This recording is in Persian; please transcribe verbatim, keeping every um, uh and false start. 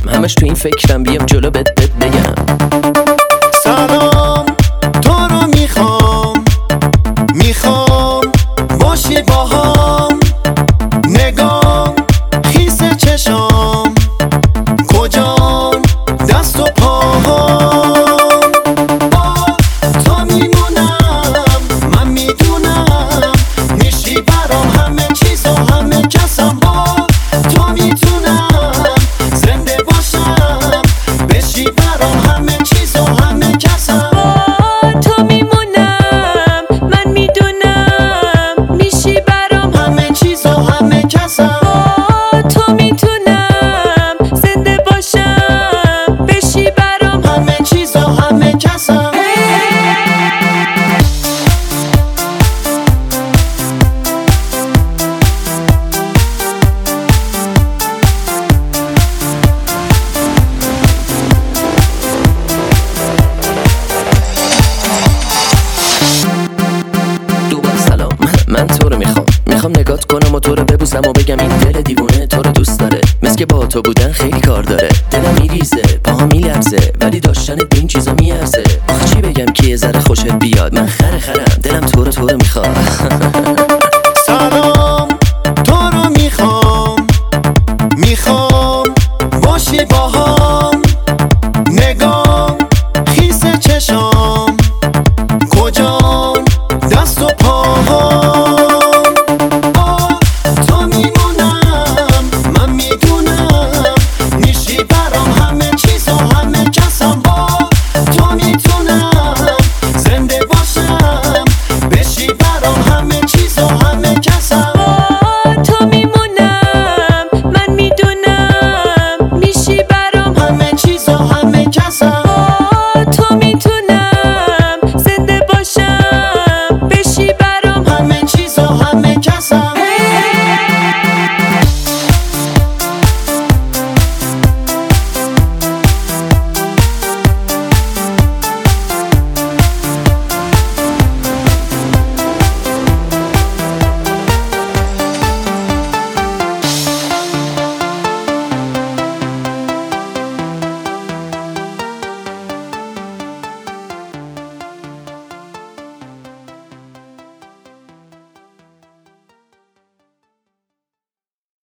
همش تو این فکرم بیام جلو بهت بگم سلام تو رو میخوام، میخوام باشی باهام، نگام خیس چشام کجام دست و پاهام، با تو میمونم من میدونم میشی برام همه چیز و همه کسم، با تو میتونم زنده باشم بشی برام همه چیز و همه کسم، با تو میمونم من میدونم میشی برام همه چیز و همه کسم، با تو میتونم زنده باشم بشی برام همه چیز و همه کسم. دوباره سلام، من تو رو میخوام میخوام نگات کنم و تو رو ببوسم و بگم این دل دیوونه تو رو دوست داره، مثل که با تو بودن خیلی کار داره، دلم میریزه پاها میلرزه ولی داشتن این چیزا میارزه، آخه چی بگم که یه ذره خوشت بیاد، من خره خرم دلم تو رو تو رو میخواد سلام تو رو میخوام، میخوام باشی باهام